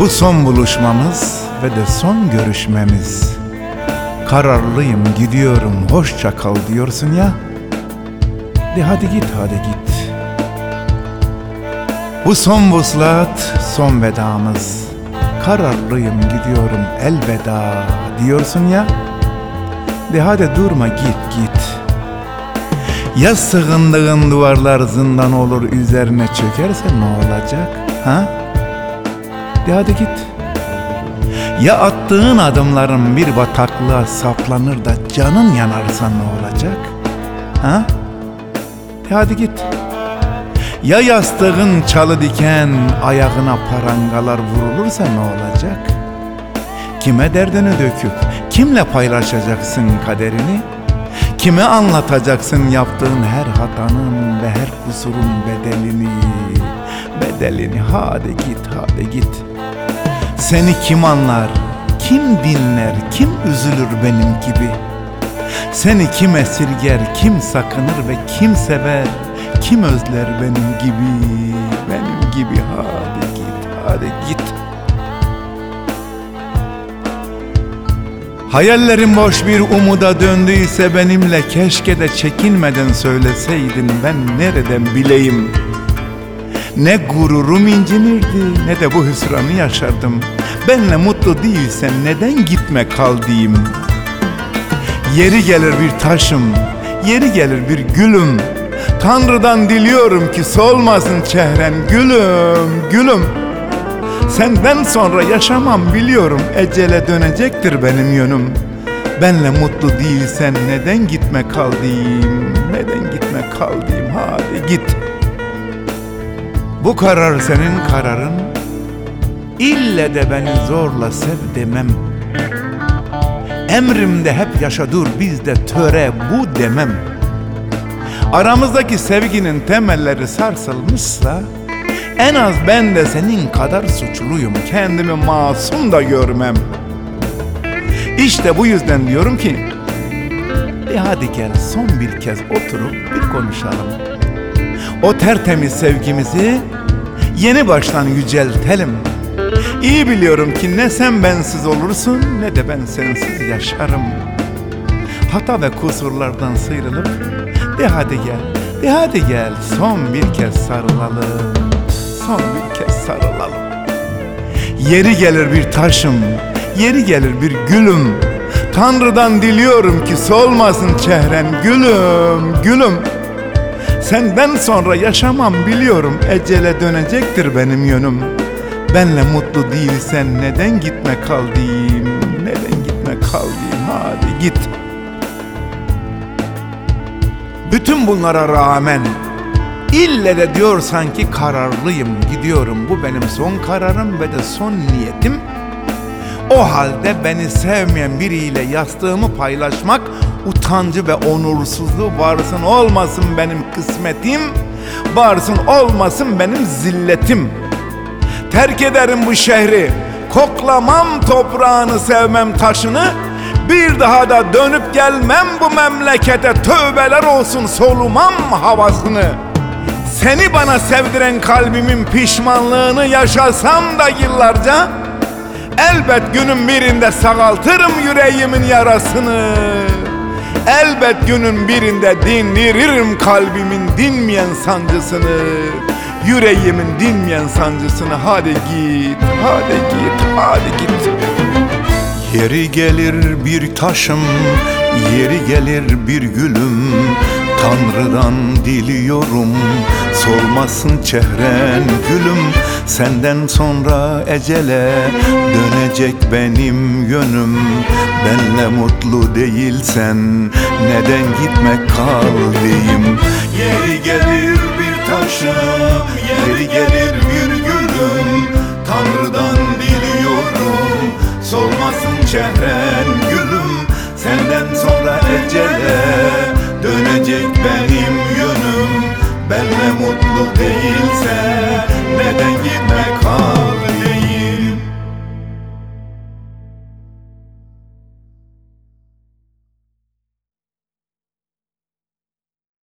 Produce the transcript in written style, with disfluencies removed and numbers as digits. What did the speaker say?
Bu son buluşmamız ve de son görüşmemiz. Kararlıyım, gidiyorum, hoşça kal diyorsun ya. De hadi git, hadi git. Bu son vuslat, son vedamız. Kararlıyım, gidiyorum, elveda diyorsun ya. De hadi durma, git git. Ya sığındığın duvarlar zindan olur, üzerine çökerse ne olacak? Ha? De hadi git. Ya attığın adımların bir bataklığa saplanır da canın yanarsa ne olacak? Ha? De hadi git. Ya yastığın çalı diken ayağına parangalar vurulursa ne olacak? Kime derdini döküp kimle paylaşacaksın kaderini? Kime anlatacaksın yaptığın her hatanın ve her kusurun bedelini? Bedelini, hadi git, hadi git. Seni kim anlar, kim dinler, kim üzülür benim gibi? Seni kim esirger, kim sakınır ve kim sever, kim özler benim gibi? Benim gibi, hadi git, hadi git. Hayallerim boş bir umuda döndüyse benimle keşke de çekinmeden söyleseydin, ben nereden bileyim? Ne gururum incinirdi ne de bu hüsranı yaşardım. Benle mutlu değilsen neden gitme kal diyeyim. Yeri gelir bir taşım, yeri gelir bir gülüm. Tanrı'dan diliyorum ki solmasın çehren, gülüm, gülüm. Senden sonra yaşamam biliyorum, ecele dönecektir benim yönüm. Benle mutlu değilsen neden gitme kal diyeyim, neden gitme kal diyeyim, hadi git. Bu karar senin kararın, ille de beni zorla sev demem. Emrimde hep yaşa dur, bizde töre bu demem. Aramızdaki sevginin temelleri sarsılmışsa, en az ben de senin kadar suçluyum, kendimi masum da görmem. İşte bu yüzden diyorum ki, hadi gel son bir kez oturup bir konuşalım. O tertemiz sevgimizi yeni baştan yüceltelim. İyi biliyorum ki ne sen bensiz olursun ne de ben sensiz yaşarım. Hata ve kusurlardan sıyrılıp de hadi gel, de hadi gel son bir kez sarılalım. Son bir kez sarılalım. Yeri gelir bir taşım, yeri gelir bir gülüm. Tanrı'dan diliyorum ki solmasın çehren, gülüm, gülüm. Senden sonra yaşamam biliyorum, ecele dönecektir benim yönüm. Benle mutlu değilsen neden gitme kal diyeyim, neden gitme kal diyeyim, hadi git. Bütün bunlara rağmen ille de diyorsan ki kararlıyım, gidiyorum, bu benim son kararım ve de son niyetim. O halde beni sevmeyen biriyle yastığımı paylaşmak utancı ve onursuzluğu varsın olmasın benim kısmetim, varsın olmasın benim zilletim. Terk ederim bu şehri, koklamam toprağını, sevmem taşını. Bir daha da dönüp gelmem bu memlekete, tövbeler olsun solumam havasını. Seni bana sevdiren kalbimin pişmanlığını yaşasam da yıllarca, elbet günün birinde sağaltırım yüreğimin yarasını. Elbet günün birinde dinliririm kalbimin dinmeyen sancısını, yüreğimin dinmeyen sancısını. Hadi git, hadi git, hadi git. Yeri gelir bir taşım, yeri gelir bir gülüm. Tanrı'dan diliyorum, solmasın çehren, gülüm. Senden sonra ecele dönecek benim yönüm. Benle mutlu değilsen neden gitme kal diyeyim. Yeri gelir bir taşım, yeri gelir bir gülüm. Tanrı'dan diliyorum, solmasın çehren, gülüm. Senden sonra ecele dönecek benim yönüm. Benle mutlu değilse